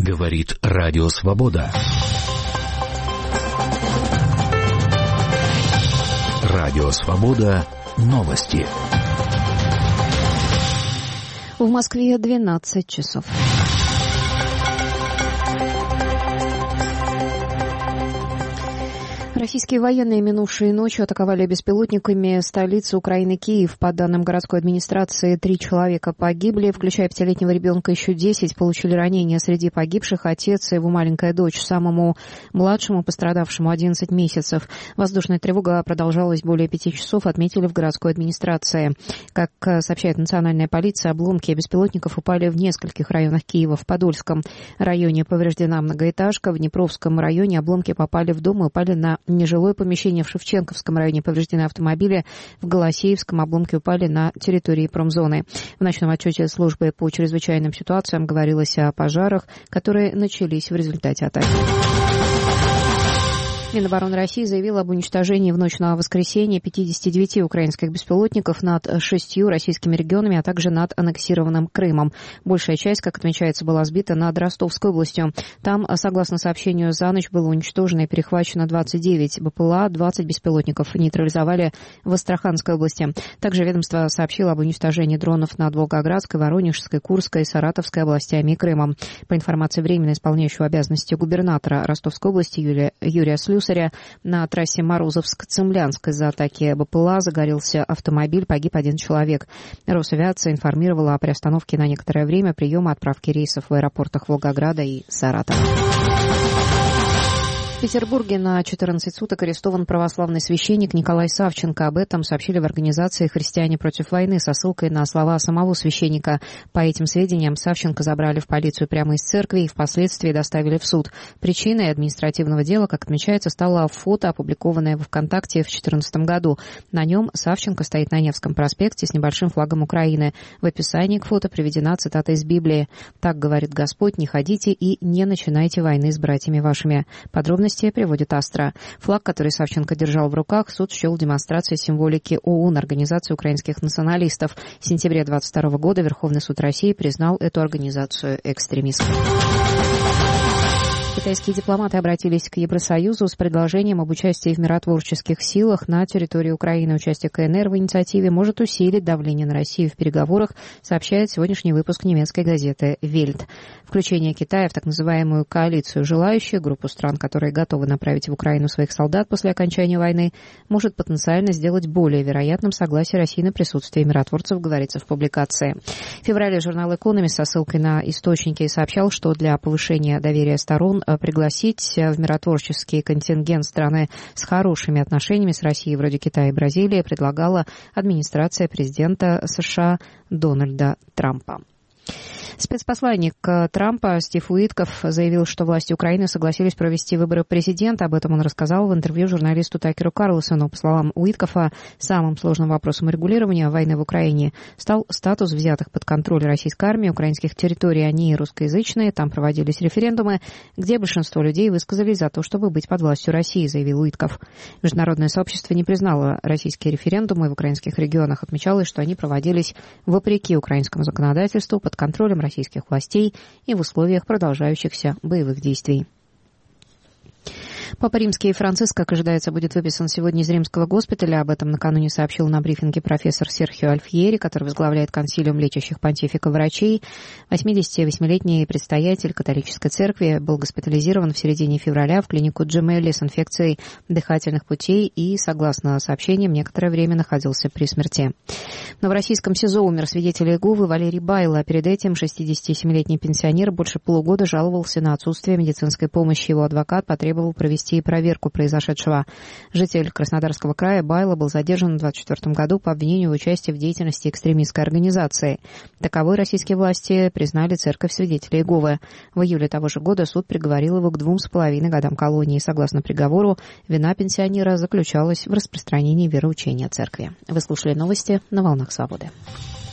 Говорит Радио Свобода. Радио Свобода. Новости. В Москве 12 часов. Российские военные минувшей ночью атаковали беспилотниками столицу Украины Киев. По данным городской администрации, 3 человека погибли, включая 5-летнего ребенка, еще 10 получили ранения. Среди погибших отец и его маленькая дочь. Самому младшему пострадавшему 11 месяцев. Воздушная тревога продолжалась более 5 часов, отметили в городской администрации. Как сообщает национальная полиция, обломки беспилотников упали в нескольких районах Киева. В Подольском районе повреждена многоэтажка, в Днепровском районе обломки попали в дом и упали на нежилое помещение. В Шевченковском районе повреждены автомобили. В Голосеевском обломки упали на территории промзоны. В ночном отчете службы по чрезвычайным ситуациям говорилось о пожарах, которые начались в результате атаки. Минобороны России заявила об уничтожении в ночь на воскресенье 59 украинских беспилотников над 6 российскими регионами, а также над аннексированным Крымом. Большая часть, как отмечается, была сбита над Ростовской областью. Там, согласно сообщению, за ночь было уничтожено и перехвачено 29 БПЛА, 20 беспилотников нейтрализовали в Астраханской области. Также ведомство сообщило об уничтожении дронов над Волгоградской, Воронежской, Курской, Саратовской областями и Крымом. По информации временно исполняющего обязанности губернатора Ростовской области Юрия Слюсаря, на трассе Морозовск-Цимлянск из-за атаки БПЛА загорелся автомобиль, погиб 1 человек. Росавиация информировала о приостановке на некоторое время приема и отправки рейсов в аэропортах Волгограда и Саратова. В Петербурге на 14 суток арестован православный священник Николай Савченко. Об этом сообщили в организации «Христиане против войны» со ссылкой на слова самого священника. По этим сведениям, Савченко забрали в полицию прямо из церкви и впоследствии доставили в суд. Причиной административного дела, как отмечается, стало фото, опубликованное в ВКонтакте в 2014 году. На нем Савченко стоит на Невском проспекте с небольшим флагом Украины. В описании к фото приведена цитата из Библии. «Так говорит Господь, не ходите и не начинайте войны с братьями вашими». Подробности приводит Астра. Флаг, который Савченко держал в руках, суд счел демонстрацией символики ОУН, Организации украинских националистов. В сентябре 2022 года Верховный суд России признал эту организацию экстремистской. Китайские дипломаты обратились к Евросоюзу с предложением об участии в миротворческих силах на территории Украины. Участие КНР в инициативе может усилить давление на Россию в переговорах, сообщает сегодняшний выпуск немецкой газеты «Вельт». Включение Китая в так называемую коалицию желающих, группу стран, которые готовы направить в Украину своих солдат после окончания войны, может потенциально сделать более вероятным согласие России на присутствие миротворцев, говорится в публикации. В феврале журнал «Экономист» со ссылкой на источники сообщал, что для повышения доверия сторон пригласить в миротворческий контингент страны с хорошими отношениями с Россией, вроде Китая и Бразилии, предлагала администрация президента США Дональда Трампа. Спецпосланник Трампа Стив Уитков заявил, что власти Украины согласились провести выборы президента. Об этом он рассказал в интервью журналисту Такеру Карлсону. По словам Уиткофа, самым сложным вопросом регулирования войны в Украине стал статус взятых под контроль российской армии украинских территорий. Они русскоязычные, там проводились референдумы, где большинство людей высказались за то, чтобы быть под властью России, заявил Уитков. Международное сообщество не признало российские референдумы в украинских регионах. Отмечалось, что они проводились вопреки украинскому законодательству, под контролем российских властей и в условиях продолжающихся боевых действий. Папа Римский Франциск, как ожидается, будет выписан сегодня из римского госпиталя. Об этом накануне сообщил на брифинге профессор Серхио Альфьери, который возглавляет консилиум лечащих понтифика врачей. 88-летний предстоятель католической церкви был госпитализирован в середине февраля в клинику Джемелли с инфекцией дыхательных путей и, согласно сообщениям, некоторое время находился при смерти. В новороссийском СИЗО умер свидетель Иеговы Валерий Байло. Перед этим 67-летний пенсионер больше полугода жаловался на отсутствие медицинской помощи. Его адвокат потребовал провести проверку произошедшего. Житель Краснодарского края Байло был задержан в 2024 году по обвинению в участии в деятельности экстремистской организации. Таковой российские власти признали церковь свидетелей Иеговы. В июле того же года суд приговорил его к 2,5 годам колонии. Согласно приговору, вина пенсионера заключалась в распространении вероучения церкви. Вы слушали новости на «Волнах Свободы».